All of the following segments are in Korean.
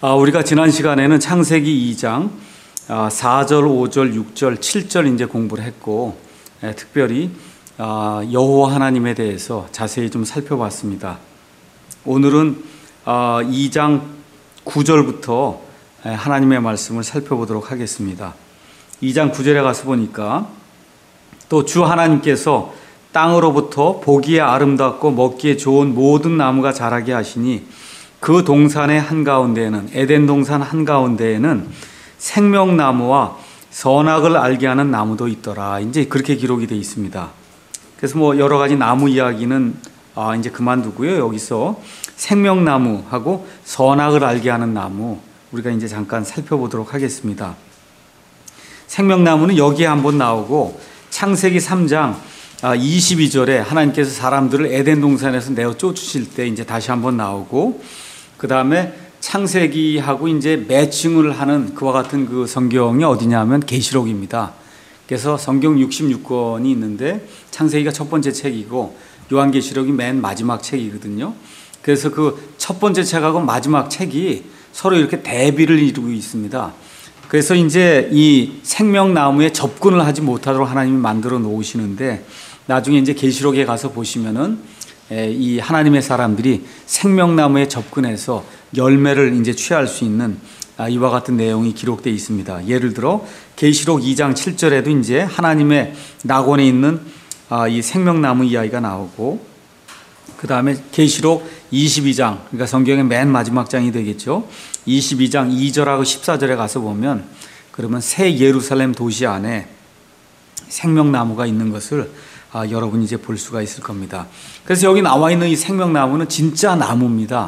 우리가 지난 시간에는 창세기 2장 4절, 5절, 6절, 7절 이제 공부를 했고, 특별히 여호와 하나님에 대해서 자세히 좀 살펴봤습니다. 오늘은 2장 9절부터 하나님의 말씀을 살펴보도록 하겠습니다. 2장 9절에 가서 보니까 또 주 하나님께서 땅으로부터 보기에 아름답고 먹기에 좋은 모든 나무가 자라게 하시니 그 동산의 한가운데에는, 에덴 동산 한가운데에는 생명나무와 선악을 알게 하는 나무도 있더라. 이제 그렇게 기록이 되어 있습니다. 그래서 여러 가지 나무 이야기는 이제 그만두고요. 여기서 생명나무하고 선악을 알게 하는 나무, 우리가 이제 잠깐 살펴보도록 하겠습니다. 생명나무는 여기에 한번 나오고, 창세기 3장 22절에 하나님께서 사람들을 에덴 동산에서 내어 쫓으실 때 이제 다시 한번 나오고, 그 다음에 창세기하고 이제 매칭을 하는 그와 같은 그 성경이 어디냐면 계시록입니다. 그래서 성경 66권이 있는데 창세기가 첫 번째 책이고 요한계시록이 맨 마지막 책이거든요. 그래서 그 첫 번째 책하고 마지막 책이 서로 이렇게 대비를 이루고 있습니다. 그래서 이제 이 생명나무에 접근을 하지 못하도록 하나님이 만들어 놓으시는데, 나중에 이제 계시록에 가서 보시면은 이 하나님의 사람들이 생명나무에 접근해서 열매를 이제 취할 수 있는 이와 같은 내용이 기록되어 있습니다. 예를 들어 계시록 2장 7절에도 이제 하나님의 낙원에 있는 이 생명나무 이야기가 나오고, 그 다음에 계시록 22장, 그러니까 성경의 맨 마지막 장이 되겠죠. 22장 2절하고 14절에 가서 보면, 그러면 새 예루살렘 도시 안에 생명나무가 있는 것을 여러분이 이제 볼 수가 있을 겁니다. 그래서 여기 나와 있는 이 생명나무는 진짜 나무입니다.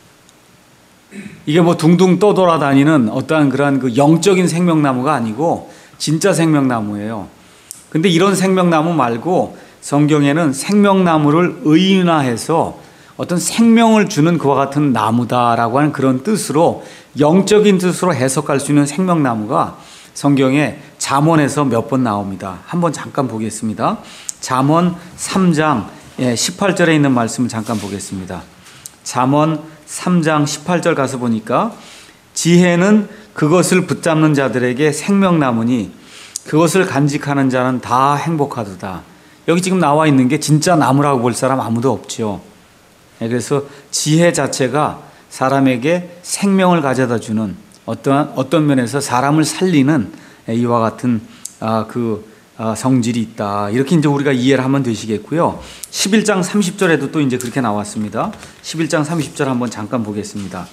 이게 둥둥 떠돌아다니는 어떠한 그러한 그 영적인 생명나무가 아니고 진짜 생명나무예요. 근데 이런 생명나무 말고 성경에는 생명나무를 의인화해서 어떤 생명을 주는 그와 같은 나무다라고 하는 그런 뜻으로, 영적인 뜻으로 해석할 수 있는 생명나무가 성경에 잠언에서 몇 번 나옵니다. 한번 잠깐 보겠습니다. 잠언 3장 18절에 있는 말씀을 잠깐 보겠습니다. 잠언 3장 18절 가서 보니까, 지혜는 그것을 붙잡는 자들에게 생명나무니 그것을 간직하는 자는 다 행복하도다. 여기 지금 나와 있는 게 진짜 나무라고 볼 사람 아무도 없죠. 그래서 지혜 자체가 사람에게 생명을 가져다 주는, 어떤 면에서 사람을 살리는 이와 같은 성질이 있다. 이렇게 이제 우리가 이해를 하면 되시겠고요. 11장 30절에도 또 이제 그렇게 나왔습니다. 11장 30절 한번 잠깐 보겠습니다.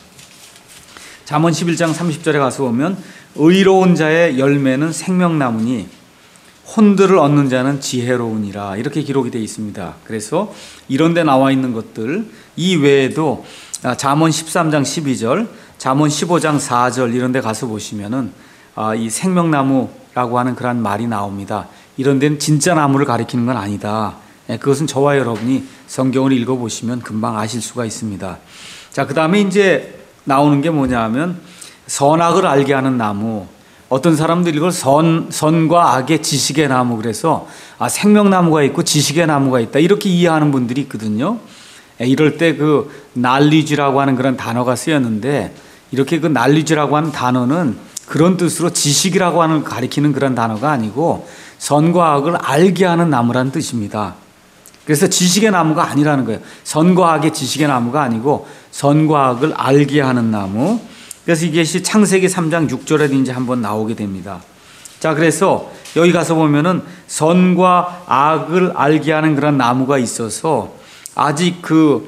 잠언 11장 30절에 가서 보면, 의로운 자의 열매는 생명나무니 혼들을 얻는 자는 지혜로우니라. 이렇게 기록이 되어 있습니다. 그래서 이런 데 나와 있는 것들 이 외에도 잠언 13장 12절, 잠언 15장 4절 이런 데 가서 보시면은 이 생명나무라고 하는 그런 말이 나옵니다. 이런 데는 진짜 나무를 가리키는 건 아니다. 그것은 저와 여러분이 성경을 읽어보시면 금방 아실 수가 있습니다. 자, 그 다음에 이제 나오는 게 뭐냐 하면 선악을 알게 하는 나무. 어떤 사람들이 이걸 선과 악의 지식의 나무, 그래서 생명나무가 있고 지식의 나무가 있다, 이렇게 이해하는 분들이 있거든요. 이럴 때 그 knowledge라고 하는 그런 단어가 쓰였는데, 이렇게 그 knowledge라고 하는 단어는 그런 뜻으로 지식이라고 하는 가리키는 그런 단어가 아니고 선과 악을 알게 하는 나무라는 뜻입니다. 그래서 지식의 나무가 아니라는 거예요. 선과 악의 지식의 나무가 아니고 선과 악을 알게 하는 나무. 그래서 이것이 창세기 3장 6절에도 이제 한번 나오게 됩니다. 자, 그래서 여기 가서 보면은 선과 악을 알게 하는 그런 나무가 있어서, 아직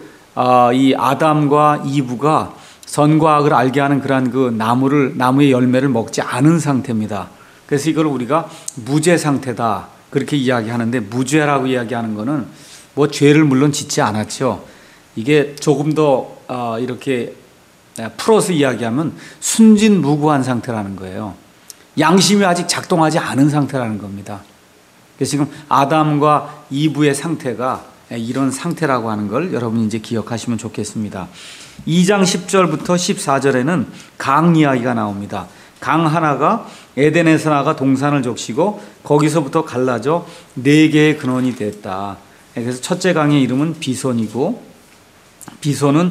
이 아담과 이브가 선과 악을 알게 하는 그런 그 나무의 열매를 먹지 않은 상태입니다. 그래서 이걸 우리가 무죄 상태다, 그렇게 이야기하는데, 무죄라고 이야기하는 거는 죄를 물론 짓지 않았죠. 이게 조금 더 이렇게 풀어서 이야기하면 순진무구한 상태라는 거예요. 양심이 아직 작동하지 않은 상태라는 겁니다. 그래서 지금 아담과 이브의 상태가 이런 상태라고 하는 걸 여러분이 이제 기억하시면 좋겠습니다. 2장 10절부터 14절에는 강 이야기가 나옵니다. 강 하나가 에덴에서 나가 동산을 적시고 거기서부터 갈라져 4개의 근원이 됐다. 그래서 첫째 강의 이름은 비손이고, 비손은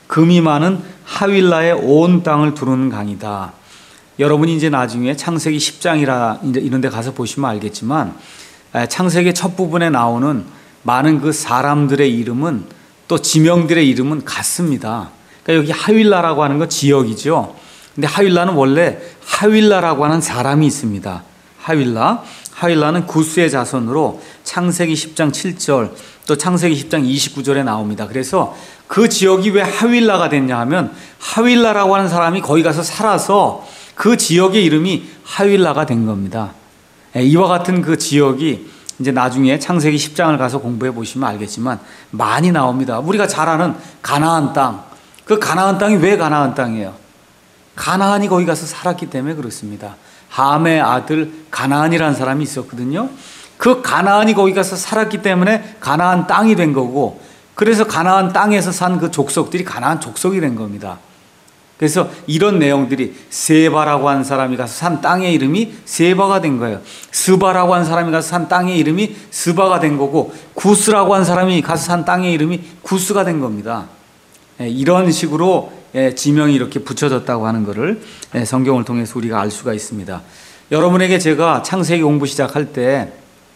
금이 많은 하윌라의 온 땅을 두르는 강이다. 여러분이 이제 나중에 창세기 10장이라 이런 데 가서 보시면 알겠지만 창세기 첫 부분에 나오는 많은 그 사람들의 이름은 또 지명들의 이름은 같습니다. 그러니까 여기 하윌라라고 하는 건 지역이죠. 근데 하윌라는 원래 하윌라라고 하는 사람이 있습니다. 하윌라는 구스의 자손으로 창세기 10장 7절 또 창세기 10장 29절에 나옵니다. 그래서 그 지역이 왜 하윌라가 됐냐 하면 하윌라라고 하는 사람이 거기 가서 살아서 그 지역의 이름이 하윌라가 된 겁니다. 이와 같은 그 지역이 이제 나중에 창세기 10장을 가서 공부해 보시면 알겠지만 많이 나옵니다. 우리가 잘 아는 가나안 땅. 그 가나안 땅이 왜 가나안 땅이에요? 가나안이 거기 가서 살았기 때문에 그렇습니다. 함의 아들 가나안이라는 사람이 있었거든요. 그 가나안이 거기 가서 살았기 때문에 가나안 땅이 된 거고, 그래서 가나안 땅에서 산 그 족속들이 가나안 족속이 된 겁니다. 그래서 이런 내용들이 세바라고 하는 사람이 가서 산 땅의 이름이 세바가 된 거예요. 스바라고 하는 사람이 가서 산 땅의 이름이 스바가 된 거고, 구스라고 하는 사람이 가서 산 땅의 이름이 구스가 된 겁니다. 이런 식으로 지명이 이렇게 붙여졌다고 하는 것을 성경을 통해서 우리가 알 수가 있습니다. 여러분에게 제가 창세기 공부 시작할 때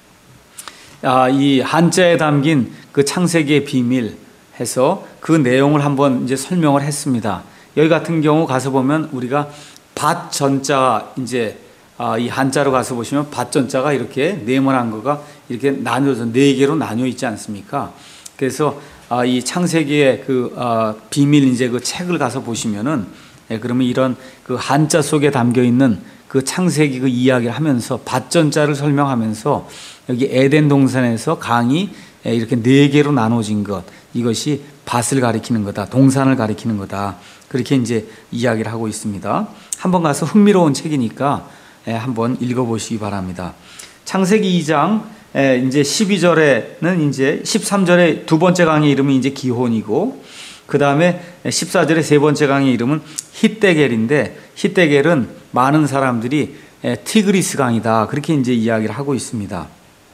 이 한자에 담긴 그 창세기의 비밀 해서 그 내용을 한번 이제 설명을 했습니다. 여기 같은 경우 가서 보면 우리가 밭 전자 이제 이 한자로 가서 보시면 밭 전자가 이렇게 네모난 거가 이렇게 나뉘어서 네 개로 나뉘어 있지 않습니까? 그래서 이 창세기의 그 비밀 이제 그 책을 가서 보시면은 그러면 이런 그 한자 속에 담겨 있는 그 창세기 그 이야기를 하면서 밭 전자를 설명하면서 여기 에덴 동산에서 강이 이렇게 네 개로 나눠진 것, 이것이 밭을 가리키는 거다, 동산을 가리키는 거다, 그렇게 이제 이야기를 하고 있습니다. 한번 가서 흥미로운 책이니까 한번 읽어보시기 바랍니다. 창세기 2장 이제 12절에는 이제 13절에 두 번째 강의 이름은 이제 기혼이고, 그 다음에 14절에 세 번째 강의 이름은 hit데겔인데, hit데겔은 많은 사람들이 티그리스 강이다, 그렇게 이제 이야기를 하고 있습니다.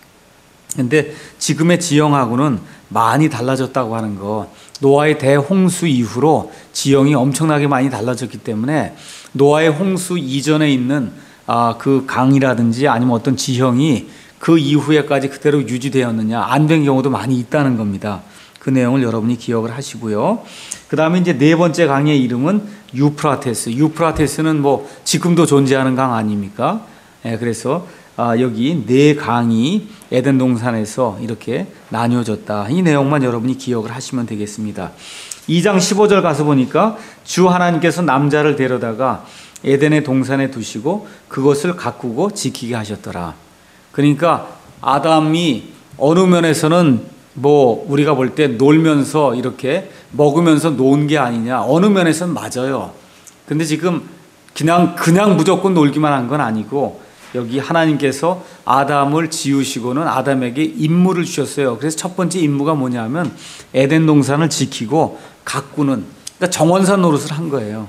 근데 지금의 지형하고는 많이 달라졌다고 하는 것, 노아의 대홍수 이후로 지형이 엄청나게 많이 달라졌기 때문에 노아의 홍수 이전에 있는 그 강이라든지 아니면 어떤 지형이 그 이후에까지 그대로 유지되었느냐, 안 된 경우도 많이 있다는 겁니다. 그 내용을 여러분이 기억을 하시고요. 그 다음에 이제 네 번째 강의 이름은 유프라테스. 유프라테스는 뭐 지금도 존재하는 강 아닙니까? 그래서 여기 네 강이 에덴 동산에서 이렇게 나뉘어졌다. 이 내용만 여러분이 기억을 하시면 되겠습니다. 2장 15절 가서 보니까 주 하나님께서 남자를 데려다가 에덴의 동산에 두시고 그것을 가꾸고 지키게 하셨더라. 그러니까 아담이 어느 면에서는 뭐 우리가 볼 때 놀면서 이렇게 먹으면서 논 게 아니냐, 어느 면에서는 맞아요. 근데 지금 그냥 무조건 놀기만 한 건 아니고, 여기 하나님께서 아담을 지으시고는 아담에게 임무를 주셨어요. 그래서 첫 번째 임무가 뭐냐면 에덴 동산을 지키고 가꾸는, 그러니까 정원사 노릇을 한 거예요.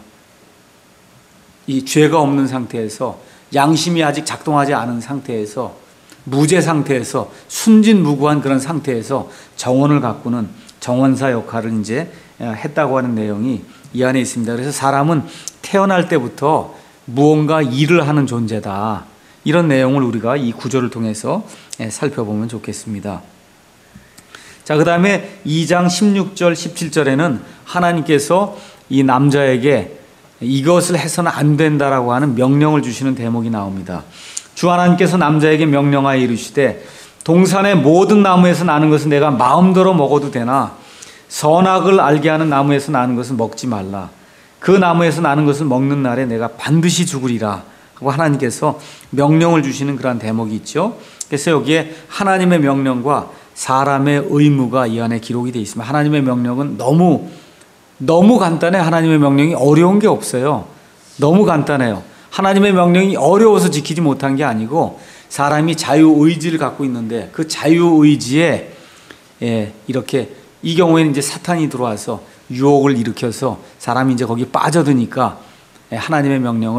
이 죄가 없는 상태에서, 양심이 아직 작동하지 않은 상태에서, 무죄 상태에서, 순진무구한 그런 상태에서 정원을 가꾸는 정원사 역할을 이제 했다고 하는 내용이 이 안에 있습니다. 그래서 사람은 태어날 때부터 무언가 일을 하는 존재다, 이런 내용을 우리가 이 구절을 통해서 살펴보면 좋겠습니다. 자, 그 다음에 2장 16절 17절에는 하나님께서 이 남자에게 이것을 해서는 안 된다라고 하는 명령을 주시는 대목이 나옵니다. 주 하나님께서 남자에게 명령하여 이르시되 동산의 모든 나무에서 나는 것은 내가 마음대로 먹어도 되나 선악을 알게 하는 나무에서 나는 것은 먹지 말라. 그 나무에서 나는 것을 먹는 날에 내가 반드시 죽으리라 하고 하나님께서 명령을 주시는 그러한 대목이 있죠. 그래서 여기에 하나님의 명령과 사람의 의무가 이 안에 기록이 되어 있습니다. 하나님의 명령은 너무 간단해. 하나님의 명령이 어려운 게 없어요. 너무 간단해요. 하나님의 명령이 어려워서 지키지 못한 게 아니고 사람이 자유의지를 갖고 있는데 그 자유의지에 이렇게 이 경우에는 이제 사탄이 들어와서 유혹을 일으켜서 사람이 이제 거기 빠져드니까 하나님의 명령을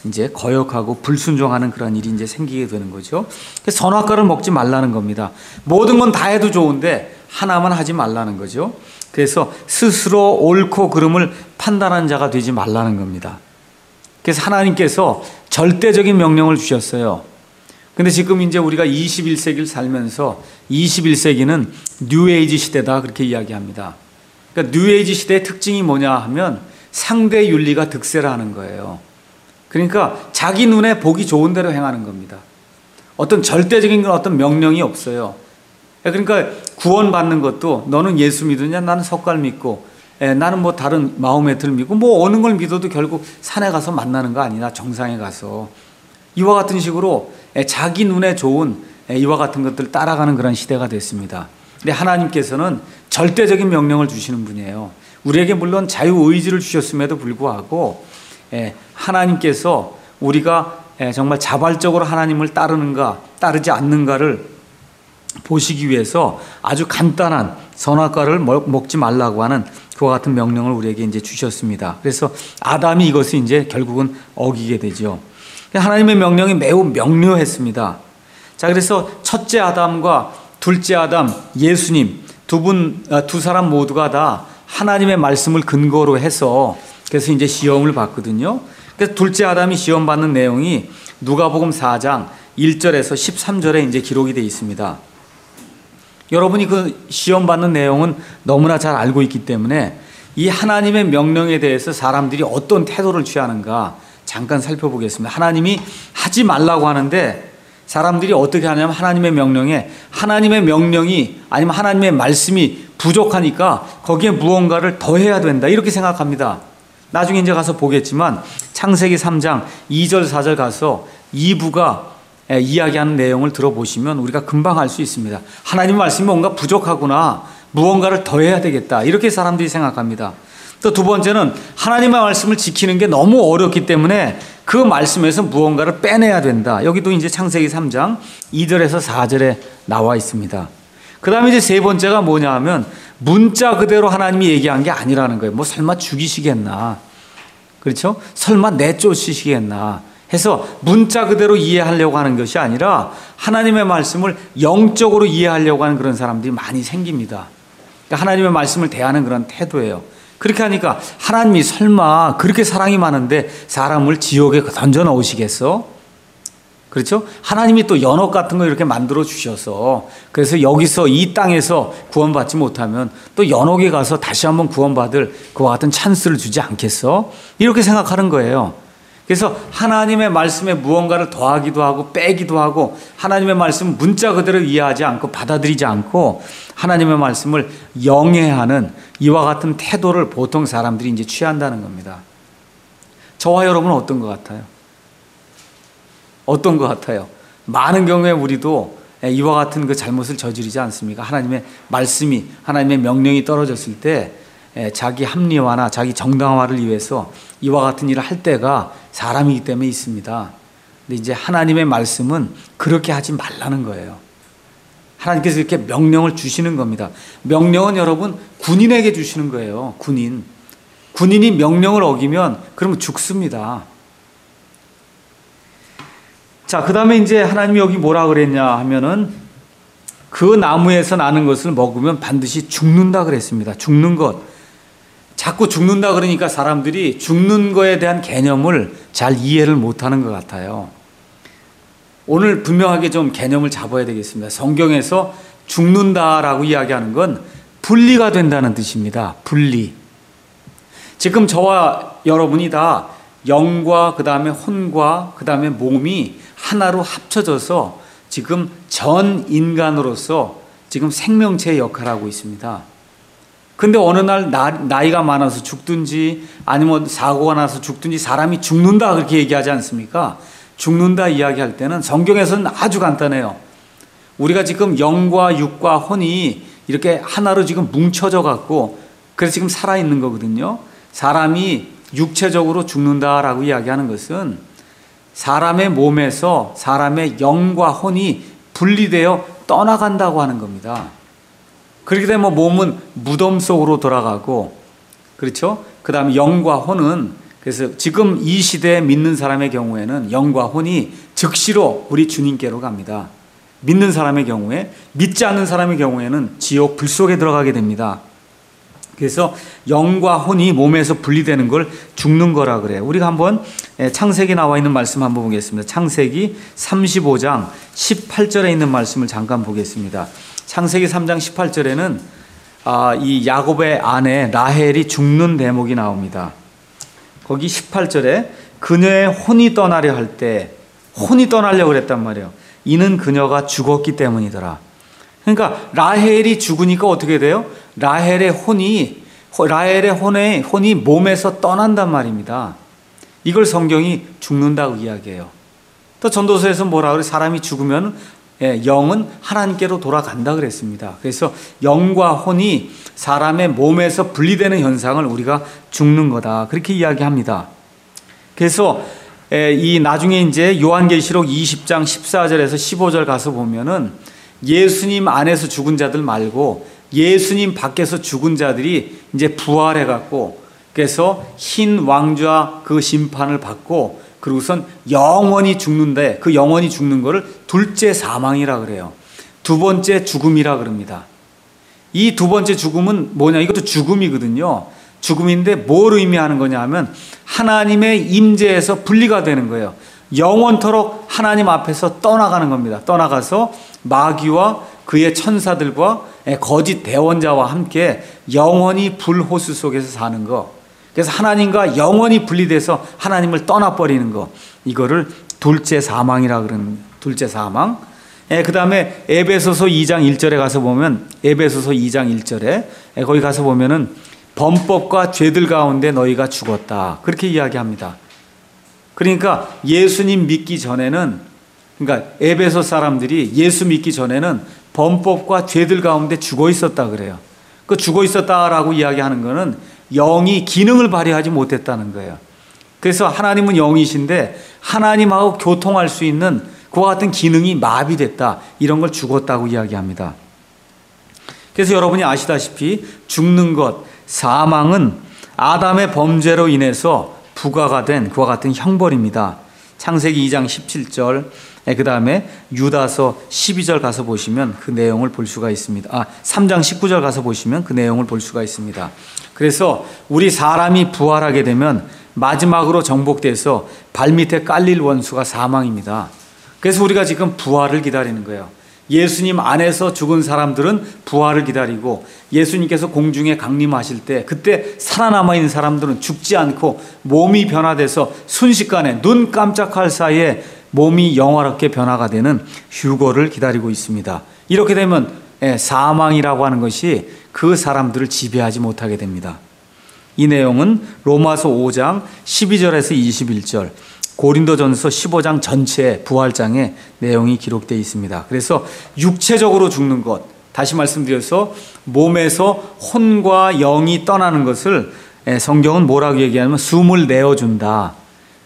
이제 거역하고 불순종하는 그런 일이 이제 생기게 되는 거죠. 선악과를 먹지 말라는 겁니다. 모든 건 다 해도 좋은데 하나만 하지 말라는 거죠. 그래서 스스로 옳고 그름을 판단하는 자가 되지 말라는 겁니다. 그래서 하나님께서 절대적인 명령을 주셨어요. 근데 지금 이제 우리가 21세기를 살면서 21세기는 뉴에이지 시대다 그렇게 이야기합니다. 그러니까 뉴에이지 시대의 특징이 뭐냐 하면 상대 윤리가 득세라는 거예요. 그러니까 자기 눈에 보기 좋은 대로 행하는 겁니다. 어떤 절대적인 어떤 명령이 없어요. 그러니까 구원받는 것도 너는 예수 믿느냐? 나는 석가를 믿고 나는 뭐 다른 마호메트를 믿고 뭐 어느 걸 믿어도 결국 산에 가서 만나는 거 아니냐? 정상에 가서. 이와 같은 식으로 자기 눈에 좋은 이와 같은 것들을 따라가는 그런 시대가 됐습니다. 근데 하나님께서는 절대적인 명령을 주시는 분이에요. 우리에게 물론 자유의지를 주셨음에도 불구하고 하나님께서 우리가 정말 자발적으로 하나님을 따르는가 따르지 않는가를 보시기 위해서 아주 간단한 선악과를 먹지 말라고 하는 그와 같은 명령을 우리에게 이제 주셨습니다. 그래서 아담이 이것을 이제 결국은 어기게 되죠. 하나님의 명령이 매우 명료했습니다. 자, 그래서 첫째 아담과 둘째 아담, 예수님 두 사람 모두가 다 하나님의 말씀을 근거로 해서 그래서 이제 시험을 받거든요. 그래서 둘째 아담이 시험 받는 내용이 누가복음 4장 1절에서 13절에 이제 기록이 되어 있습니다. 여러분이 그 시험 받는 내용은 너무나 잘 알고 있기 때문에 이 하나님의 명령에 대해서 사람들이 어떤 태도를 취하는가 잠깐 살펴보겠습니다. 하나님이 하지 말라고 하는데 사람들이 어떻게 하냐면 하나님의 명령이 아니면 하나님의 말씀이 부족하니까 거기에 무언가를 더해야 된다 이렇게 생각합니다. 나중에 이제 가서 보겠지만 창세기 3장 2절 4절 가서 이브가 이야기하는 내용을 들어보시면 우리가 금방 알 수 있습니다. 하나님 말씀이 뭔가 부족하구나, 무언가를 더해야 되겠다 이렇게 사람들이 생각합니다. 또 두 번째는 하나님의 말씀을 지키는 게 너무 어렵기 때문에 그 말씀에서 무언가를 빼내야 된다. 여기도 이제 창세기 3장 2절에서 4절에 나와 있습니다. 그 다음에 이제 세 번째가 뭐냐 하면 문자 그대로 하나님이 얘기한 게 아니라는 거예요. 뭐 설마 죽이시겠나, 그렇죠? 설마 내쫓으시겠나 해서 문자 그대로 이해하려고 하는 것이 아니라 하나님의 말씀을 영적으로 이해하려고 하는 그런 사람들이 많이 생깁니다. 그러니까 하나님의 말씀을 대하는 그런 태도예요. 그렇게 하니까 하나님이 설마 그렇게 사랑이 많은데 사람을 지옥에 던져 넣으시겠어? 그렇죠? 하나님이 또 연옥 같은 거 이렇게 만들어 주셔서 그래서 여기서 이 땅에서 구원받지 못하면 또 연옥에 가서 다시 한번 구원받을 그와 같은 찬스를 주지 않겠어? 이렇게 생각하는 거예요. 그래서 하나님의 말씀에 무언가를 더하기도 하고 빼기도 하고 하나님의 말씀 문자 그대로 이해하지 않고 받아들이지 않고 하나님의 말씀을 영해하는 이와 같은 태도를 보통 사람들이 이제 취한다는 겁니다. 저와 여러분은 어떤 것 같아요? 어떤 것 같아요? 많은 경우에 우리도 이와 같은 그 잘못을 저지르지 않습니까? 하나님의 말씀이, 하나님의 명령이 떨어졌을 때 자기 합리화나 자기 정당화를 위해서 이와 같은 일을 할 때가 사람이기 때문에 있습니다. 근데 이제 하나님의 말씀은 그렇게 하지 말라는 거예요. 하나님께서 이렇게 명령을 주시는 겁니다. 명령은 여러분 군인에게 주시는 거예요. 군인이 명령을 어기면 그러면 죽습니다. 자, 그 다음에 이제 하나님이 여기 뭐라 그랬냐 하면은 그 나무에서 나는 것을 먹으면 반드시 죽는다 그랬습니다. 죽는 것. 자꾸 죽는다 그러니까 사람들이 죽는 거에 대한 개념을 잘 이해를 못하는 것 같아요. 오늘 분명하게 좀 개념을 잡아야 되겠습니다. 성경에서 죽는다라고 이야기하는 건 분리가 된다는 뜻입니다. 분리. 지금 저와 여러분이 다 영과 그 다음에 혼과 그 다음에 몸이 하나로 합쳐져서 지금 전 인간으로서 지금 생명체의 역할을 하고 있습니다. 근데 어느 날 나이가 많아서 죽든지 아니면 사고가 나서 죽든지 사람이 죽는다 그렇게 얘기하지 않습니까? 죽는다 이야기할 때는 성경에서는 아주 간단해요. 우리가 지금 영과 육과 혼이 이렇게 하나로 지금 뭉쳐져 갖고 그래서 지금 살아있는 거거든요. 사람이 육체적으로 죽는다라고 이야기하는 것은 사람의 몸에서 사람의 영과 혼이 분리되어 떠나간다고 하는 겁니다. 그렇게 되면 몸은 무덤 속으로 돌아가고, 그렇죠? 그 다음에 영과 혼은 그래서 지금 이 시대에 믿는 사람의 경우에는 영과 혼이 즉시로 우리 주님께로 갑니다. 믿는 사람의 경우에, 믿지 않는 사람의 경우에는 지옥 불 속에 들어가게 됩니다. 그래서 영과 혼이 몸에서 분리되는 걸 죽는 거라 그래요. 우리가 한번 창세기 나와 있는 말씀 한번 보겠습니다. 창세기 35장 18절에 있는 말씀을 잠깐 보겠습니다. 창세기 3장 18절에는 이 야곱의 아내 라헬이 죽는 대목이 나옵니다. 거기 18절에 그녀의 혼이 떠나려 할 때, 혼이 떠나려고 그랬단 말이에요. 이는 그녀가 죽었기 때문이더라. 그러니까 라헬이 죽으니까 어떻게 돼요? 라헬의 혼이 몸에서 떠난단 말입니다. 이걸 성경이 죽는다고 이야기해요. 또 전도서에서 뭐라 그래? 사람이 죽으면 영은 하나님께로 돌아간다 그랬습니다. 그래서 영과 혼이 사람의 몸에서 분리되는 현상을 우리가 죽는 거다, 그렇게 이야기합니다. 그래서 이 나중에 이제 요한계시록 20장 14절에서 15절 가서 보면은 예수님 안에서 죽은 자들 말고 예수님 밖에서 죽은 자들이 이제 부활해 갖고, 그래서 흰 왕좌 그 심판을 받고, 그리고선 영원히 죽는데, 그 영원히 죽는 거를 둘째 사망이라 그래요. 두 번째 죽음이라 그럽니다. 이 두 번째 죽음은 뭐냐? 이것도 죽음이거든요. 죽음인데 뭘 의미하는 거냐 하면 하나님의 임재에서 분리가 되는 거예요. 영원토록 하나님 앞에서 떠나가는 겁니다. 떠나가서 마귀와 그의 천사들과 거짓 대원자와 함께 영원히 불호수 속에서 사는 거. 그래서 하나님과 영원히 분리돼서 하나님을 떠나버리는 거. 이거를 둘째 사망이라 그러는, 둘째 사망. 그 다음에 에베소서 2장 1절에 가서 보면, 에베소서 2장 1절에 거기 가서 보면은 범법과 죄들 가운데 너희가 죽었다, 그렇게 이야기합니다. 그러니까 예수님 믿기 전에는, 그러니까 에베소 사람들이 예수 믿기 전에는 범법과 죄들 가운데 죽어 있었다 그래요. 그 죽어 있었다라고 이야기하는 거는 영이 기능을 발휘하지 못했다는 거예요. 그래서 하나님은 영이신데 하나님하고 교통할 수 있는 그와 같은 기능이 마비됐다, 이런 걸 죽었다고 이야기합니다. 그래서 여러분이 아시다시피 죽는 것, 사망은 아담의 범죄로 인해서 부과가 된 그와 같은 형벌입니다. 창세기 2장 17절, 그 다음에 유다서 12절 가서 보시면 그 내용을 볼 수가 있습니다. 3장 19절 가서 보시면 그 내용을 볼 수가 있습니다. 그래서 우리 사람이 부활하게 되면 마지막으로 정복돼서 발밑에 깔릴 원수가 사망입니다. 그래서 우리가 지금 부활을 기다리는 거예요. 예수님 안에서 죽은 사람들은 부활을 기다리고, 예수님께서 공중에 강림하실 때 그때 살아남아 있는 사람들은 죽지 않고 몸이 변화돼서 순식간에 눈 깜짝할 사이에 몸이 영화롭게 변화가 되는 휴거를 기다리고 있습니다. 이렇게 되면 사망이라고 하는 것이 그 사람들을 지배하지 못하게 됩니다. 이 내용은 로마서 5장 12절에서 21절, 고린도전서 15장 전체 부활장에 내용이 기록되어 있습니다. 그래서 육체적으로 죽는 것, 다시 말씀드려서 몸에서 혼과 영이 떠나는 것을 성경은 뭐라고 얘기하냐면 숨을 내어준다.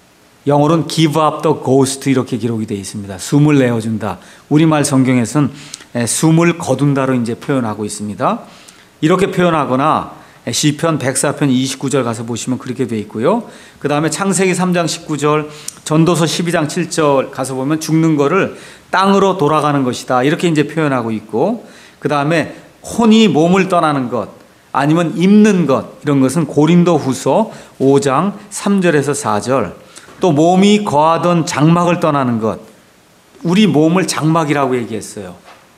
영어로는 give up the ghost, 이렇게 기록이 되어 있습니다. 숨을 내어준다. 우리말 성경에서는 숨을 거둔다로 이제 표현하고 있습니다. 이렇게 표현하거나 시편 104편 29절 가서 보시면 그렇게 되어 있고요. 그 다음에 창세기 3장 19절, 전도서 12장 7절 가서 보면 죽는 거를 땅으로 돌아가는 것이다, 이렇게 이제 표현하고 있고, 그 다음에 혼이 몸을 떠나는 것, 아니면 입는 것, 이런 것은 고린도 후서 5장 3절에서 4절, 또 몸이 거하던 장막을 떠나는 것, 우리 몸을 장막이라고 얘기했어요.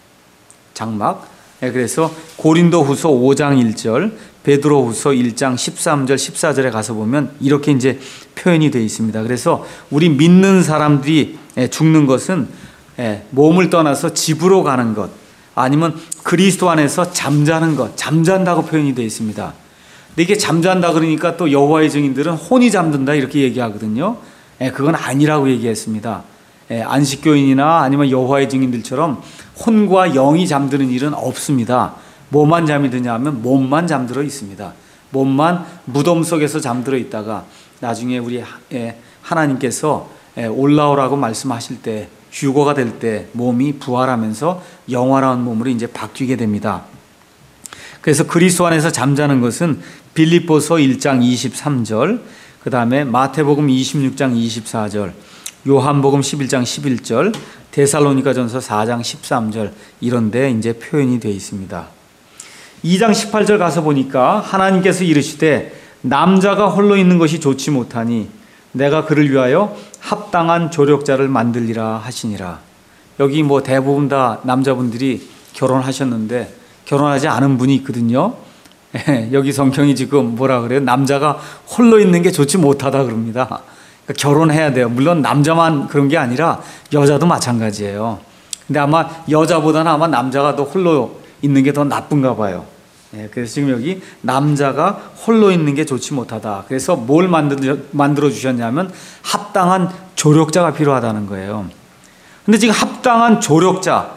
장막. 그래서 고린도 후서 5장 1절, 베드로 후서 1장 13절, 14절에 가서 보면 이렇게 이제 표현이 되어 있습니다. 그래서 우리 믿는 사람들이 죽는 것은 몸을 떠나서 집으로 가는 것, 아니면 그리스도 안에서 잠자는 것, 잠잔다고 표현이 되어 있습니다. 근데 이게 잠잔다 그러니까 또 여호와의 증인들은 혼이 잠든다, 이렇게 얘기하거든요. 그건 아니라고 얘기했습니다. 안식교인이나 아니면 여호와의 증인들처럼 혼과 영이 잠드는 일은 없습니다. 뭐만 잠이 드냐 하면 몸만 잠들어 있습니다. 몸만 무덤 속에서 잠들어 있다가 나중에 우리 하나님께서 올라오라고 말씀하실 때, 휴거가 될 때 몸이 부활하면서 영원한 몸으로 이제 바뀌게 됩니다. 그래서 그리스도 안에서 잠자는 것은 빌립보서 1장 23절, 그 다음에 마태복음 26장 24절, 요한복음 11장 11절, 데살로니가전서 4장 13절 이런 데 이제 표현이 되어 있습니다. 2장 18절 가서 보니까 하나님께서 이르시되 남자가 홀로 있는 것이 좋지 못하니 내가 그를 위하여 합당한 조력자를 만들리라 하시니라. 여기 뭐 대부분 다 남자분들이 결혼하셨는데 결혼하지 않은 분이 있거든요. 여기 성경이 지금 뭐라 그래요? 남자가 홀로 있는 게 좋지 못하다 그럽니다. 그러니까 결혼해야 돼요. 물론 남자만 그런 게 아니라 여자도 마찬가지예요. 근데 아마 여자보다는 아마 남자가 더 홀로 있는 게 더 나쁜가 봐요. 그래서 지금 여기 남자가 홀로 있는 게 좋지 못하다. 그래서 뭘 만들어 주셨냐면 합당한 조력자가 필요하다는 거예요. 근데 지금 합당한 조력자,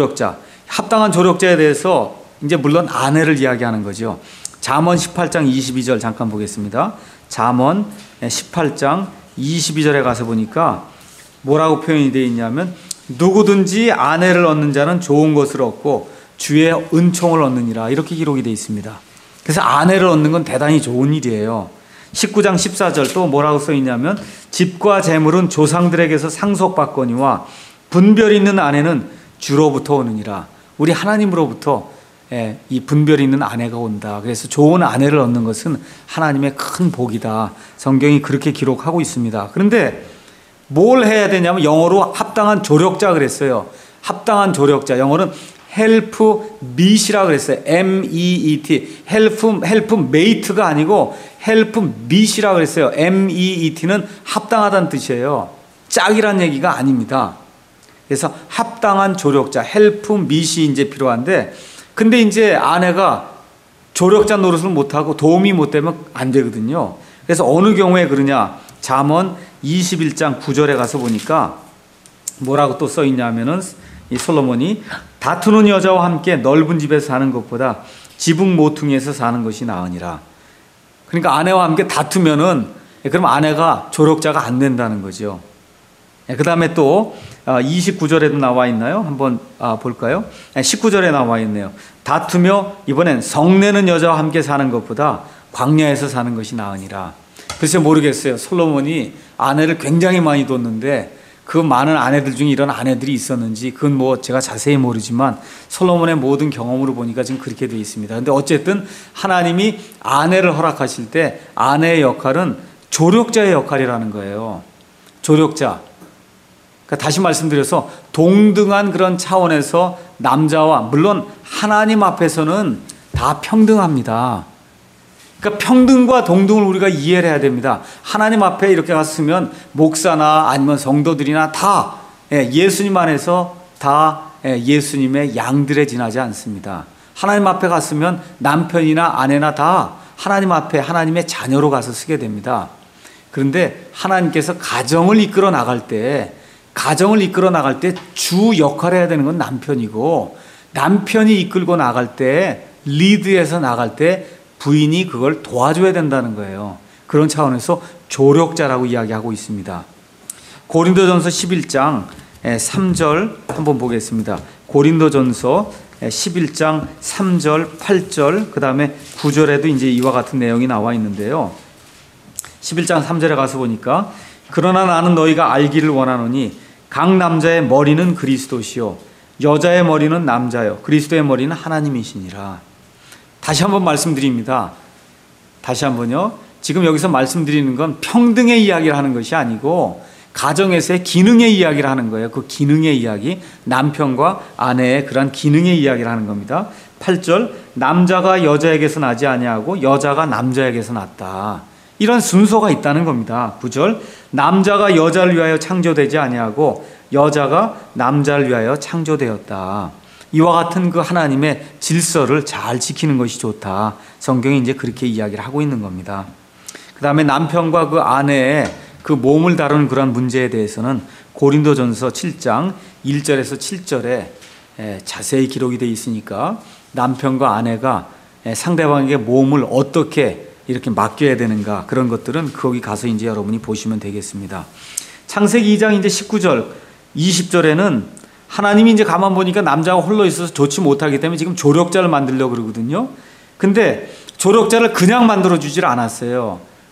합당한 조력자에 대해서 이제 물론 아내를 이야기하는 거죠. 잠언 18장 22절 잠깐 보겠습니다. 잠언 18장 22절에 가서 보니까 뭐라고 표현이 되어 있냐면 누구든지 아내를 얻는 자는 좋은 것을 얻고 주의 은총을 얻느니라 이렇게 기록이 되어 있습니다. 그래서 아내를 얻는 건 대단히 좋은 일이에요. 19장 14절 또 뭐라고 써 있냐면 집과 재물은 조상들에게서 상속받거니와 분별 있는 아내는 주로부터 오느니라. 우리 하나님으로부터 이 분별 있는 아내가 온다. 그래서 좋은 아내를 얻는 것은 하나님의 큰 복이다. 성경이 그렇게 기록하고 있습니다. 그런데 뭘 해야 되냐면 영어로 합당한 조력자 그랬어요. 합당한 조력자, 영어는 help meet이라고 그랬어요. M-E-E-T. help mate가 아니고 help meet이라고 그랬어요. M-E-E-T는 합당하다는 뜻이에요. 짝이란 얘기가 아닙니다. 그래서 합당한 조력자, help meet이 이제 필요한데, 근데 이제 아내가 조력자 노릇을 못하고 도움이 못 되면 안 되거든요. 그래서 어느 경우에 그러냐. 잠언 21장 9절에 가서 보니까 뭐라고 또 써 있냐면은 이 솔로몬이 다투는 여자와 함께 넓은 집에서 사는 것보다 지붕 모퉁이에서 사는 것이 나으니라. 그러니까 아내와 함께 다투면은 그럼 아내가 조력자가 안 된다는 거죠. 그 다음에 또 29절에도 나와 있나요? 한번 볼까요? 19절에 나와 있네요. 다투며 이번엔 성내는 여자와 함께 사는 것보다 광야에서 사는 것이 나으니라. 글쎄 모르겠어요. 솔로몬이 아내를 굉장히 많이 뒀는데 그 많은 아내들 중에 이런 아내들이 있었는지 그건 뭐 제가 자세히 모르지만 솔로몬의 모든 경험으로 보니까 지금 그렇게 되어 있습니다. 근데 어쨌든 하나님이 아내를 허락하실 때 아내의 역할은 조력자의 역할이라는 거예요. 조력자. 그러니까 다시 말씀드려서 동등한 그런 차원에서 남자와 물론 하나님 앞에서는 다 평등합니다. 그러니까 평등과 동등을 우리가 이해를 해야 됩니다. 하나님 앞에 이렇게 갔으면 목사나 아니면 성도들이나 다 예수님 안에서 다 예수님의 양들에 지나지 않습니다. 하나님 앞에 갔으면 남편이나 아내나 다 하나님 앞에 하나님의 자녀로 가서 쓰게 됩니다. 그런데 하나님께서 가정을 이끌어 나갈 때 주 역할을 해야 되는 건 남편이고 남편이 이끌고 나갈 때 리드해서 나갈 때 부인이 그걸 도와줘야 된다는 거예요. 그런 차원에서 조력자라고 이야기하고 있습니다. 고린도전서 11장 3절 한번 보겠습니다. 고린도전서 11장 3절, 8절, 그 다음에 9절에도 이제 이와 같은 내용이 나와 있는데요. 11장 3절에 가서 보니까 그러나 나는 너희가 알기를 원하노니 각 남자의 머리는 그리스도시요 여자의 머리는 남자요 그리스도의 머리는 하나님이시니라. 다시 한번 말씀드립니다. 다시 한번요. 지금 여기서 말씀드리는 건 평등의 이야기를 하는 것이 아니고 가정에서의 기능의 이야기를 하는 거예요. 그 기능의 이야기, 남편과 아내의 그런 기능의 이야기를 하는 겁니다. 8절, 남자가 여자에게서 나지 아니하고 여자가 남자에게서 났다. 이런 순서가 있다는 겁니다. 9절, 남자가 여자를 위하여 창조되지 아니하고 여자가 남자를 위하여 창조되었다. 이와 같은 그 하나님의 질서를 잘 지키는 것이 좋다. 성경이 이제 그렇게 이야기를 하고 있는 겁니다. 그 다음에 남편과 그 아내의 그 몸을 다루는 그런 문제에 대해서는 고린도전서 7장 1절에서 7절에 자세히 기록이 되어 있으니까 남편과 아내가 상대방에게 몸을 어떻게 이렇게 맡겨야 되는가 그런 것들은 거기 가서 이제 여러분이 보시면 되겠습니다. 창세기 2장 이제 19절, 20절에는 하나님이 이제 가만 보니까 남자가 홀로 있어서 좋지 못하기 때문에 지금 조력자를 만들려고 그러거든요. 근데 조력자를 그냥 만들어 주질 않았어요.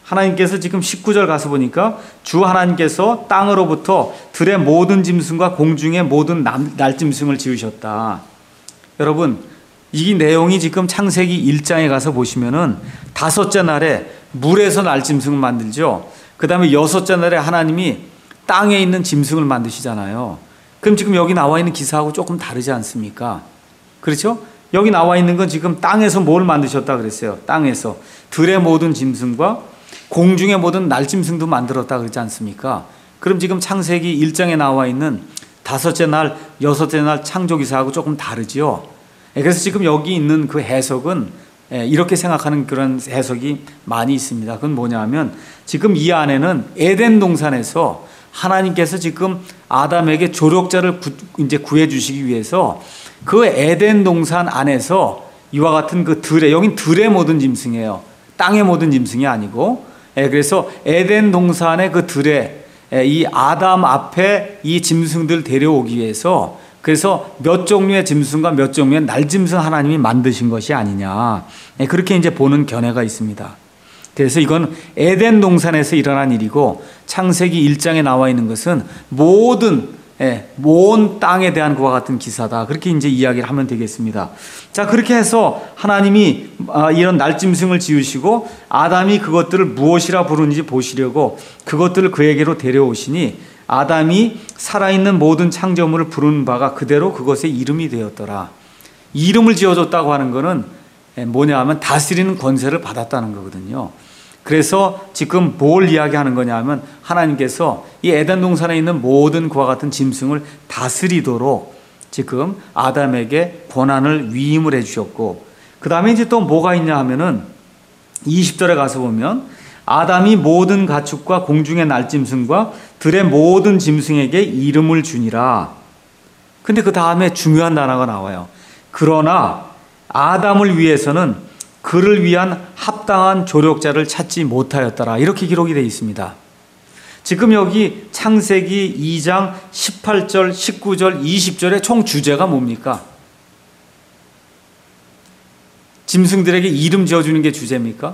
하나님께서 지금 19절 가서 보니까 주 하나님께서 땅으로부터 들의 모든 짐승과 공중의 모든 날짐승을 지으셨다. 여러분, 이 내용이 지금 창세기 1장에 가서 보시면은 다섯째 날에 물에서 날짐승을 만들죠. 그 다음에 여섯째 날에 하나님이 땅에 있는 짐승을 만드시잖아요. 그럼 지금 여기 나와 있는 기사하고 조금 다르지 않습니까? 그렇죠? 여기 나와 있는 건 지금 땅에서 뭘 만드셨다 그랬어요. 땅에서 들의 모든 짐승과 공중의 모든 날짐승도 만들었다 그러지 않습니까? 그럼 지금 창세기 1장에 나와 있는 다섯째 날, 여섯째 날 창조 기사하고 조금 다르죠. 그래서 지금 여기 있는 그 해석은 이렇게 생각하는 그런 해석이 많이 있습니다. 그건 뭐냐 하면 지금 이 안에는 에덴 동산에서 하나님께서 지금 아담에게 조력자를 이제 구해 주시기 위해서 그 에덴 동산 안에서 이와 같은 그 들의, 여긴 들의 모든 짐승이에요. 땅의 모든 짐승이 아니고, 그래서 에덴 동산의 그 들에 이 아담 앞에 이 짐승들 데려오기 위해서 그래서 몇 종류의 짐승과 몇 종류의 날짐승 하나님이 만드신 것이 아니냐. 그렇게 이제 보는 견해가 있습니다. 그래서 이건 에덴 동산에서 일어난 일이고 창세기 1장에 나와 있는 것은 모든 땅에 대한 그와 같은 기사다. 그렇게 이제 이야기를 하면 되겠습니다. 자, 그렇게 해서 하나님이 이런 날짐승을 지으시고 아담이 그것들을 무엇이라 부르는지 보시려고 그것들을 그에게로 데려오시니 아담이 살아있는 모든 창조물을 부르는 바가 그대로 그것의 이름이 되었더라. 이름을 지어줬다고 하는 것은 뭐냐 하면 다스리는 권세를 받았다는 거거든요. 그래서 지금 뭘 이야기하는 거냐 하면 하나님께서 이 에덴 동산에 있는 모든 그와 같은 짐승을 다스리도록 지금 아담에게 권한을 위임을 해주셨고, 그 다음에 이제 또 뭐가 있냐 하면은 20절에 가서 보면 아담이 모든 가축과 공중의 날짐승과 들의 모든 짐승에게 이름을 주니라. 근데 그 다음에 중요한 단어가 나와요. 그러나 아담을 위해서는 그를 위한 합당한 조력자를 찾지 못하였더라. 이렇게 기록이 되어 있습니다. 지금 여기 창세기 2장 18절, 19절, 20절의 총 주제가 뭡니까? 짐승들에게 이름 지어주는 게 주제입니까?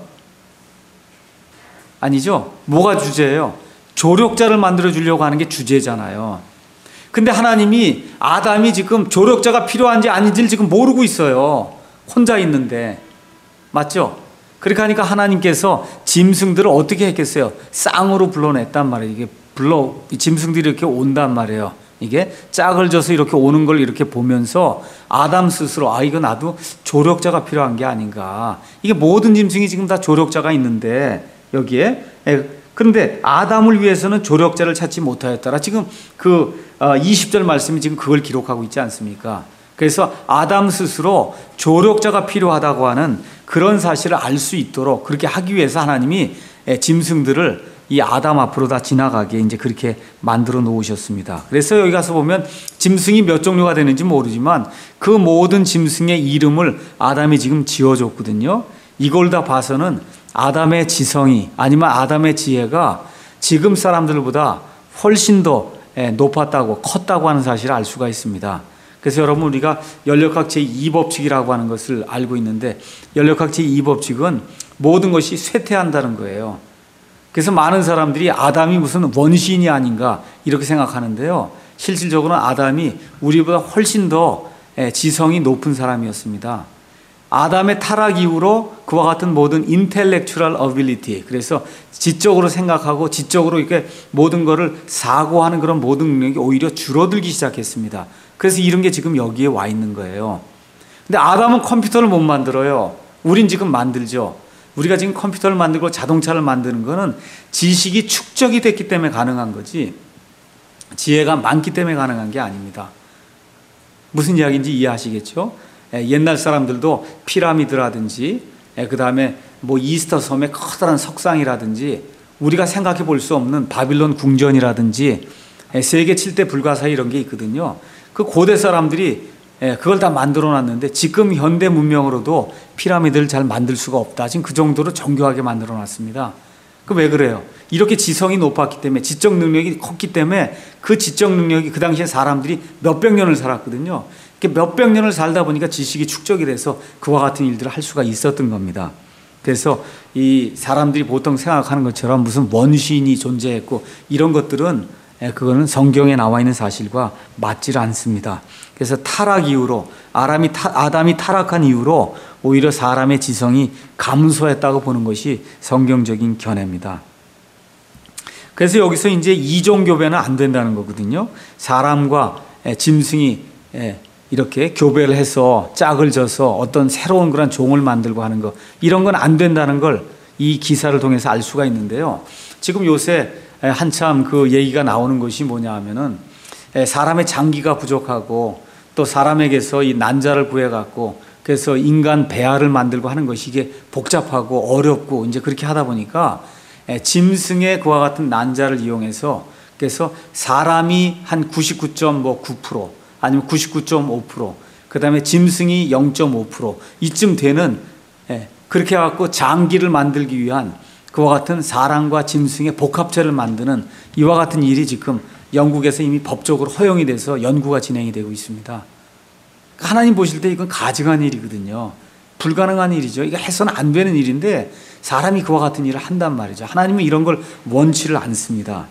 아니죠. 뭐가 주제예요? 조력자를 만들어 주려고 하는 게 주제잖아요. 근데 하나님이 아담이 지금 조력자가 필요한지 아닌지를 지금 모르고 있어요. 혼자 있는데. 맞죠? 그렇게 하니까 하나님께서 짐승들을 어떻게 했겠어요? 쌍으로 불러냈단 말이에요. 이게 짐승들이 이렇게 온단 말이에요. 이게 짝을 져서 이렇게 오는 걸 이렇게 보면서 아담 스스로 이거 나도 조력자가 필요한 게 아닌가. 이게 모든 짐승이 지금 다 조력자가 있는데 여기에 그런데 아담을 위해서는 조력자를 찾지 못하였더라. 지금 그 20절 말씀이 지금 그걸 기록하고 있지 않습니까? 그래서 아담 스스로 조력자가 필요하다고 하는 그런 사실을 알 수 있도록 그렇게 하기 위해서 하나님이 짐승들을 이 아담 앞으로 다 지나가게 이제 그렇게 만들어 놓으셨습니다. 그래서 여기 가서 보면 짐승이 몇 종류가 되는지 모르지만 그 모든 짐승의 이름을 아담이 지금 지어줬거든요. 이걸 다 봐서는 아담의 지성이 아니면 아담의 지혜가 지금 사람들보다 훨씬 더 높았다고 컸다고 하는 사실을 알 수가 있습니다. 그래서 여러분 우리가 연력학 제2법칙이라고 하는 것을 알고 있는데 연력학 제2법칙은 모든 것이 쇠퇴한다는 거예요. 그래서 많은 사람들이 아담이 무슨 원시인이 아닌가 이렇게 생각하는데요. 실질적으로는 아담이 우리보다 훨씬 더 지성이 높은 사람이었습니다. 아담의 타락 이후로 그와 같은 모든 intellectual ability, 그래서 지적으로 생각하고 지적으로 이렇게 모든 것을 사고하는 그런 모든 능력이 오히려 줄어들기 시작했습니다. 그래서 이런 게 지금 여기에 와 있는 거예요. 근데 아담은 컴퓨터를 못 만들어요. 우린 지금 만들죠. 우리가 지금 컴퓨터를 만들고 자동차를 만드는 거는 지식이 축적이 됐기 때문에 가능한 거지 지혜가 많기 때문에 가능한 게 아닙니다. 무슨 이야기인지 이해하시겠죠? 옛날 사람들도 피라미드라든지 그 다음에 뭐 이스터 섬의 커다란 석상이라든지 우리가 생각해 볼 수 없는 바빌론 궁전이라든지 세계 7대 불가사의 이런 게 있거든요. 그 고대 사람들이 그걸 다 만들어 놨는데 지금 현대 문명으로도 피라미드를 잘 만들 수가 없다. 지금 그 정도로 정교하게 만들어 놨습니다. 그 왜 그래요? 이렇게 지성이 높았기 때문에 지적 능력이 컸기 때문에 그 지적 능력이 그 당시에 사람들이 몇백 년을 살았거든요. 몇백 년을 살다 보니까 지식이 축적이 돼서 그와 같은 일들을 할 수가 있었던 겁니다. 그래서 이 사람들이 보통 생각하는 것처럼 무슨 원시인이 존재했고 이런 것들은 그거는 성경에 나와 있는 사실과 맞질 않습니다. 그래서 타락 이후로 아담이 타락한 이후로 오히려 사람의 지성이 감소했다고 보는 것이 성경적인 견해입니다. 그래서 여기서 이제 이종교배는 안 된다는 거거든요. 사람과 짐승이 이렇게 교배를 해서 짝을 져서 어떤 새로운 그런 종을 만들고 하는 거, 이런 건 안 된다는 걸 이 기사를 통해서 알 수가 있는데요. 지금 요새 한참 그 얘기가 나오는 것이 뭐냐 하면은 사람의 장기가 부족하고 또 사람에게서 이 난자를 구해갖고 그래서 인간 배아를 만들고 하는 것이 이게 복잡하고 어렵고 이제 그렇게 하다 보니까 짐승의 그와 같은 난자를 이용해서 그래서 사람이 한 99.9% 아니면 99.5%, 그 다음에 짐승이 0.5% 이쯤 되는 그렇게 해갖고 장기를 만들기 위한 그와 같은 사람과 짐승의 복합체를 만드는 이와 같은 일이 지금 영국에서 이미 법적으로 허용이 돼서 연구가 진행이 되고 있습니다. 하나님 보실 때 이건 가증한 일이거든요. 불가능한 일이죠. 이거 해서는 안 되는 일인데 사람이 그와 같은 일을 한단 말이죠. 하나님은 이런 걸 원치를 않습니다.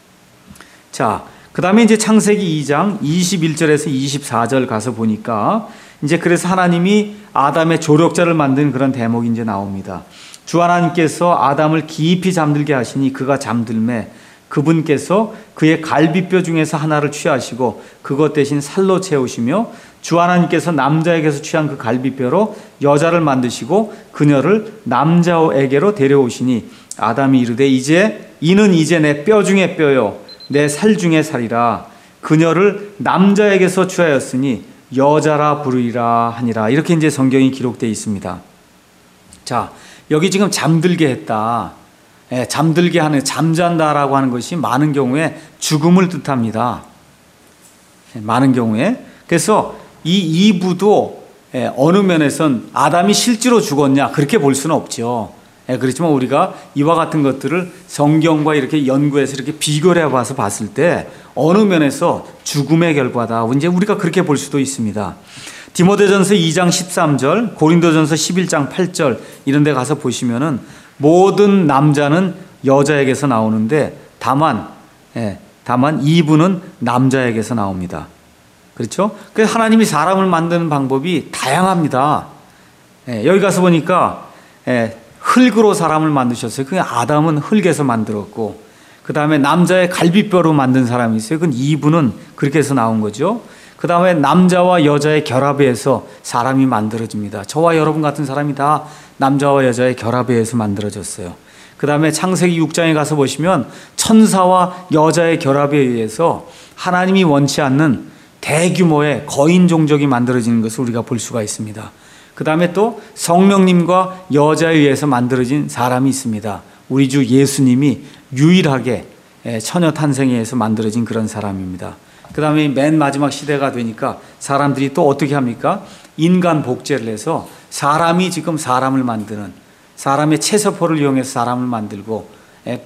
자, 그 다음에 이제 창세기 2장 21절에서 24절 가서 보니까 이제 그래서 하나님이 아담의 조력자를 만든 그런 대목이 이제 나옵니다. 주 하나님께서 아담을 깊이 잠들게 하시니 그가 잠들매 그분께서 그의 갈비뼈 중에서 하나를 취하시고 그것 대신 살로 채우시며 주 하나님께서 남자에게서 취한 그 갈비뼈로 여자를 만드시고 그녀를 남자에게로 데려오시니 아담이 이르되 이는 이제 내 뼈 중에 뼈요 내 살 중에 살이라 그녀를 남자에게서 취하였으니 여자라 부르리라 하니라. 이렇게 이제 성경이 기록되어 있습니다. 자, 여기 지금 잠들게 했다. 잠들게 하는, 잠잔다라고 하는 것이 많은 경우에 죽음을 뜻합니다. 많은 경우에. 그래서 이 이브도 어느 면에선 아담이 실제로 죽었냐 그렇게 볼 수는 없죠. 그렇지만 우리가 이와 같은 것들을 성경과 이렇게 연구해서 이렇게 비교를 해봐서 봤을 때 어느 면에서 죽음의 결과다. 이제 우리가 그렇게 볼 수도 있습니다. 디모데전서 2장 13절, 고린도전서 11장 8절 이런 데 가서 보시면은 모든 남자는 여자에게서 나오는데 다만 이브는 남자에게서 나옵니다. 그렇죠? 그래서 하나님이 사람을 만드는 방법이 다양합니다. 여기 가서 보니까 흙으로 사람을 만드셨어요. 그 아담은 흙에서 만들었고 그 다음에 남자의 갈비뼈로 만든 사람이 있어요. 그건 이브는 그렇게 해서 나온 거죠. 그 다음에 남자와 여자의 결합에 의해서 사람이 만들어집니다. 저와 여러분 같은 사람이 다 남자와 여자의 결합에 의해서 만들어졌어요. 그 다음에 창세기 6장에 가서 보시면 천사와 여자의 결합에 의해서 하나님이 원치 않는 대규모의 거인 종족이 만들어지는 것을 우리가 볼 수가 있습니다. 그 다음에 또 성령님과 여자에 의해서 만들어진 사람이 있습니다. 우리 주 예수님이 유일하게 처녀 탄생에 의해서 만들어진 그런 사람입니다. 그 다음에 맨 마지막 시대가 되니까 사람들이 또 어떻게 합니까? 인간 복제를 해서 사람이 지금 사람을 만드는, 사람의 체세포를 이용해서 사람을 만들고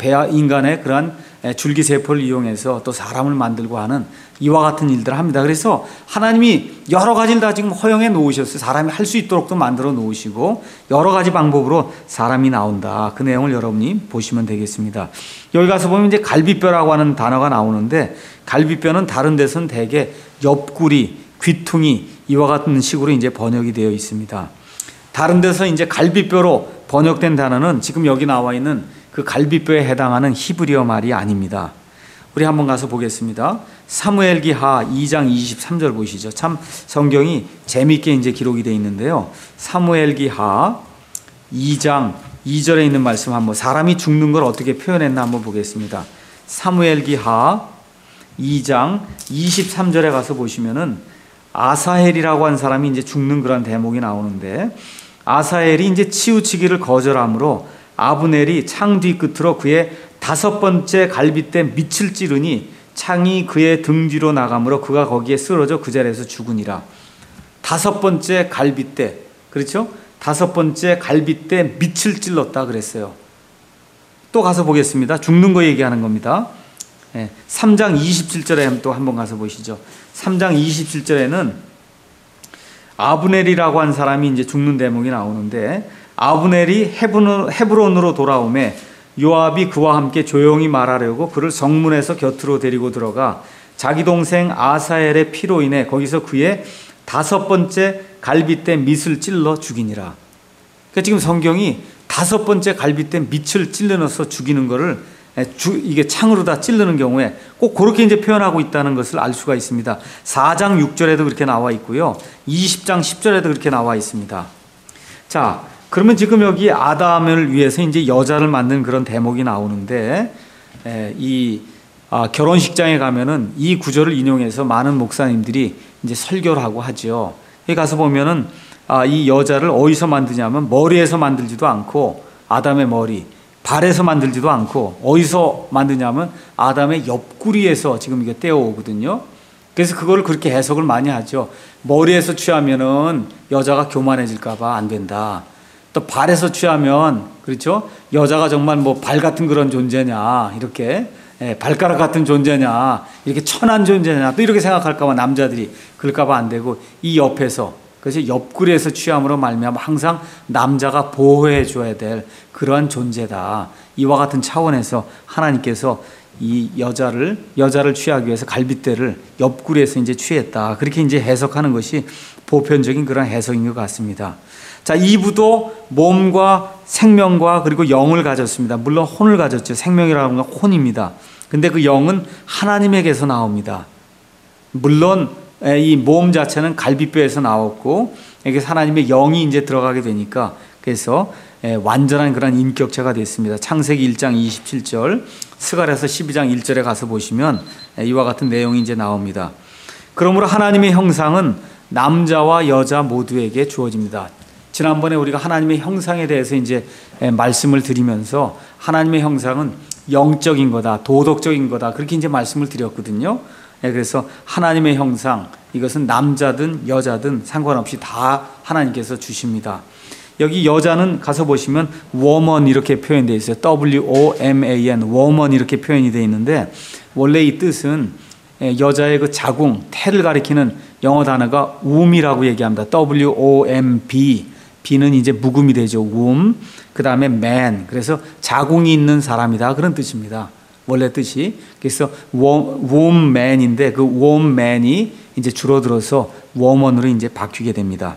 인간의 그러한 줄기세포를 이용해서 또 사람을 만들고 하는 이와 같은 일들을 합니다. 그래서 하나님이 여러 가지를 다 지금 허용해 놓으셨어요. 사람이 할 수 있도록도 만들어 놓으시고 여러 가지 방법으로 사람이 나온다. 그 내용을 여러분이 보시면 되겠습니다. 여기 가서 보면 이제 갈비뼈라고 하는 단어가 나오는데 갈비뼈는 다른 데서는 대개 옆구리, 귀퉁이 이와 같은 식으로 이제 번역이 되어 있습니다. 다른 데서 이제 갈비뼈로 번역된 단어는 지금 여기 나와 있는 그 갈비뼈에 해당하는 히브리어 말이 아닙니다. 우리 한번 가서 보겠습니다. 사무엘기하 2장 23절 보시죠. 참 성경이 재미있게 이제 기록이 되어 있는데요. 사무엘기하 2장 2절에 있는 말씀 한번 사람이 죽는 걸 어떻게 표현했나 한번 보겠습니다. 사무엘기하 2장 23절에 가서 보시면은 아사헬이라고 한 사람이 이제 죽는 그런 대목이 나오는데 아사헬이 이제 치우치기를 거절함으로 아브넬이 창 뒤끝으로 그의 5번째 갈빗대 밑을 찌르니 창이 그의 등 뒤로 나가므로 그가 거기에 쓰러져 그 자리에서 죽으니라. 5번째 갈빗대, 그렇죠? 5번째 갈빗대 밑을 찔렀다 그랬어요. 또 가서 보겠습니다. 죽는 거 얘기하는 겁니다. 3장 27절에 또 한번 가서 보시죠. 3장 27절에는 아브넬이라고 한 사람이 이제 죽는 대목이 나오는데 아브넬이 헤브론으로 돌아오매 요압이 그와 함께 조용히 말하려고 그를 성문에서 곁으로 데리고 들어가 자기 동생 아사엘의 피로 인해 거기서 그의 5번째 갈빗대 밑을 찔러 죽이니라. 그러니까 지금 성경이 5번째 갈빗대 밑을 찔러 넣어서 죽이는 거를 이게 창으로 다 찌르는 경우에 꼭 그렇게 이제 표현하고 있다는 것을 알 수가 있습니다. 4장 6절에도 그렇게 나와 있고요. 20장 10절에도 그렇게 나와 있습니다. 자, 그러면 지금 여기 아담을 위해서 이제 여자를 만든 그런 대목이 나오는데, 결혼식장에 가면은 이 구절을 인용해서 많은 목사님들이 이제 설교를 하고 하죠. 여기 가서 보면은 이 여자를 어디서 만드냐면 머리에서 만들지도 않고 아담의 머리, 발에서 만들지도 않고 어디서 만드냐면 아담의 옆구리에서 지금 이게 떼어오거든요. 그래서 그거를 그렇게 해석을 많이 하죠. 머리에서 취하면은 여자가 교만해질까봐 안 된다. 또 발에서 취하면, 그렇죠? 여자가 정말 뭐 발 같은 그런 존재냐, 이렇게 발가락 같은 존재냐, 이렇게 천한 존재냐, 또 이렇게 생각할까봐 남자들이 그럴까봐 안 되고, 이 옆에서, 그래서 옆구리에서 취함으로 말미암아 항상 남자가 보호해 줘야 될 그러한 존재다. 이와 같은 차원에서 하나님께서 이 여자를 취하기 위해서 갈빗대를 옆구리에서 이제 취했다. 그렇게 이제 해석하는 것이 보편적인 그런 해석인 것 같습니다. 자, 이브도 몸과 생명과 그리고 영을 가졌습니다. 물론 혼을 가졌죠. 생명이라는 건 혼입니다. 근데 그 영은 하나님에게서 나옵니다. 물론 이 몸 자체는 갈빗뼈에서 나왔고, 이게 하나님의 영이 이제 들어가게 되니까, 그래서 완전한 그런 인격체가 됐습니다. 창세기 1장 27절, 스가랴서 12장 1절에 가서 보시면 이와 같은 내용이 이제 나옵니다. 그러므로 하나님의 형상은 남자와 여자 모두에게 주어집니다. 지난번에 우리가 하나님의 형상에 대해서 이제 말씀을 드리면서 하나님의 형상은 영적인 거다, 도덕적인 거다, 그렇게 이제 말씀을 드렸거든요. 그래서 하나님의 형상, 이것은 남자든 여자든 상관없이 다 하나님께서 주십니다. 여기 여자는 가서 보시면 woman 이렇게 표현되어 있어요. W-O-M-A-N, woman 이렇게 표현이 되어 있는데, 원래 이 뜻은 여자의 그 자궁, 태를 가리키는 영어 단어가 womb이라고 얘기합니다. W-O-M-B, B는 이제 묵음이 되죠. womb, 그 다음에 man, 그래서 자궁이 있는 사람이다, 그런 뜻입니다. 원래 뜻이. 그래서 womb man인데 그 womb man이 이제 줄어들어서 woman으로 이제 바뀌게 됩니다.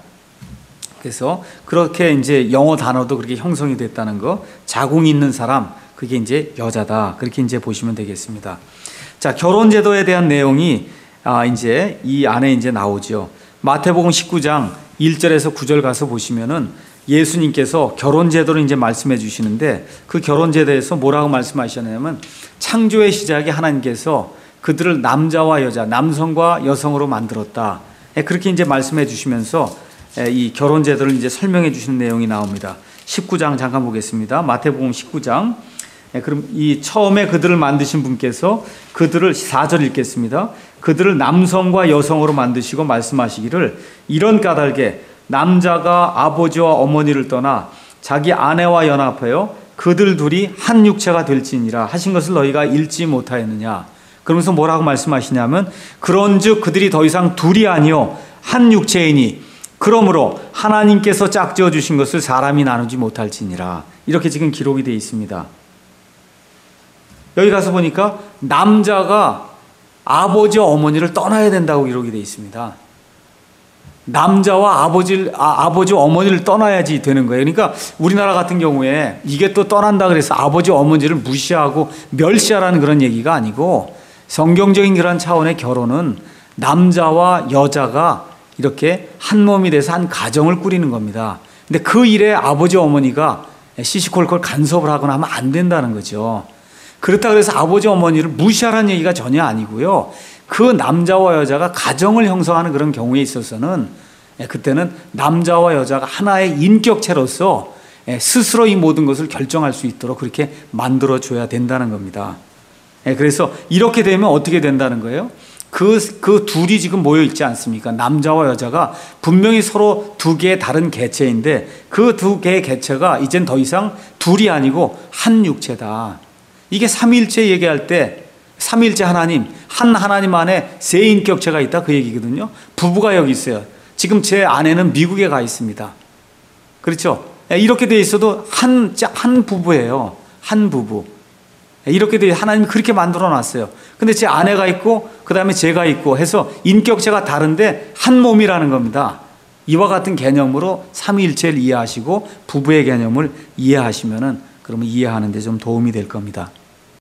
그래서 그렇게 이제 영어 단어도 그렇게 형성이 됐다는 거, 자궁이 있는 사람, 그게 이제 여자다, 그렇게 이제 보시면 되겠습니다. 자, 결혼 제도에 대한 내용이 이제 이 안에 이제 나오죠. 마태복음 19장 1절에서 9절 가서 보시면은 예수님께서 결혼 제도를 이제 말씀해 주시는데, 그 결혼 제도에서 뭐라고 말씀하셨냐면, 창조의 시작에 하나님께서 그들을 남자와 여자, 남성과 여성으로 만들었다. 그렇게 이제 말씀해 주시면서 이 결혼 제도를 이제 설명해 주시는 내용이 나옵니다. 19장 잠깐 보겠습니다. 마태복음 19장. 그럼 이 처음에 그들을 만드신 분께서 그들을 4절 읽겠습니다. 그들을 남성과 여성으로 만드시고 말씀하시기를, 이런 까닭에 남자가 아버지와 어머니를 떠나 자기 아내와 연합하여 그들 둘이 한 육체가 될지니라 하신 것을 너희가 읽지 못하였느냐. 그러면서 뭐라고 말씀하시냐면, 그런즉 그들이 더 이상 둘이 아니요 한 육체이니 그러므로 하나님께서 짝지어 주신 것을 사람이 나누지 못할지니라. 이렇게 지금 기록이 되어 있습니다. 여기 가서 보니까 남자가 아버지와 어머니를 떠나야 된다고 기록이 되어 있습니다. 남자와 아버지와 어머니를 떠나야지 되는 거예요. 그러니까 우리나라 같은 경우에 이게 또 떠난다 그래서 아버지와 어머니를 무시하고 멸시하라는 그런 얘기가 아니고, 성경적인 그런 차원의 결혼은 남자와 여자가 이렇게 한 몸이 돼서 한 가정을 꾸리는 겁니다. 근데 그 일에 아버지와 어머니가 시시콜콜 간섭을 하거나 하면 안 된다는 거죠. 그렇다고 해서 아버지 어머니를 무시하라는 얘기가 전혀 아니고요. 그 남자와 여자가 가정을 형성하는 그런 경우에 있어서는 그때는 남자와 여자가 하나의 인격체로서 스스로 이 모든 것을 결정할 수 있도록 그렇게 만들어줘야 된다는 겁니다. 그래서 이렇게 되면 어떻게 된다는 거예요? 그 둘이 지금 모여 있지 않습니까? 남자와 여자가 분명히 서로 두 개의 다른 개체인데, 그 두 개의 개체가 이젠 더 이상 둘이 아니고 한 육체다. 이게 삼위일체 얘기할 때 삼위일체 하나님, 한 하나님 안에 세 인격체가 있다, 그 얘기거든요. 부부가 여기 있어요. 지금 제 아내는 미국에 가 있습니다. 그렇죠? 이렇게 돼 있어도 한 부부예요. 한 부부. 이렇게 돼 하나님이 그렇게 만들어 놨어요. 근데 제 아내가 있고 그다음에 제가 있고 해서 인격체가 다른데 한 몸이라는 겁니다. 이와 같은 개념으로 삼위일체를 이해하시고 부부의 개념을 이해하시면은 그러면 이해하는 데 좀 도움이 될 겁니다.